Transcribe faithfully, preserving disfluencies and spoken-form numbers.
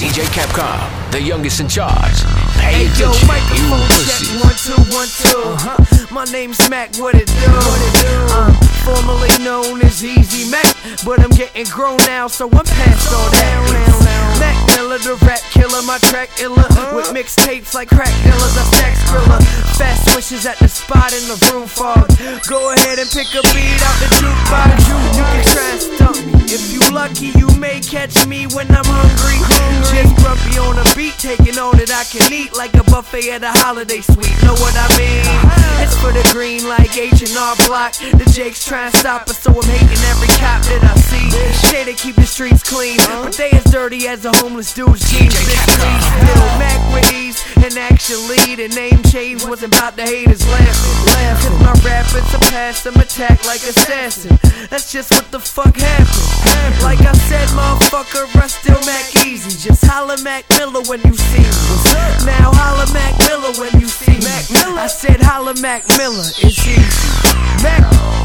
D J Capcom, the youngest in charge. Pay Hey yo, attention, microphone you check, pussies. one, two, one, two. Uh-huh. My name's Mac, what it do? What it do? I'm formerly known as Easy Mac, but I'm getting grown now, so I'm past all that. Mac Miller, the rap killer, my track iller. With mixtapes like crack dealers, I stack Skrilla. Fast swishes at the spot in the room fog. Go ahead and pick a beat out the jukebox. You can try and stump me. If you lucky, you may catch me when I'm hungry. Just grumpy on a beat, taking all that I can eat like a buffet at a holiday suite. Know what I mean? It's for the green like H and R Block. The Jakes try and stop us, so I'm hating every cop that I see. Say they keep the streets clean, but they as dirty as a homeless dude's jeans. Little Mac with ease, and actually the name change wasn't about the haters laughing. Cause my rap is a pass, I'm attack like assassin. That's just what the fuck happened. Like I said, motherfucker, I still Mac Easy. Just holla Mac Miller when you see me. Now holla Mac Miller when you see me. I said holla Mac Miller, it's easy. Mac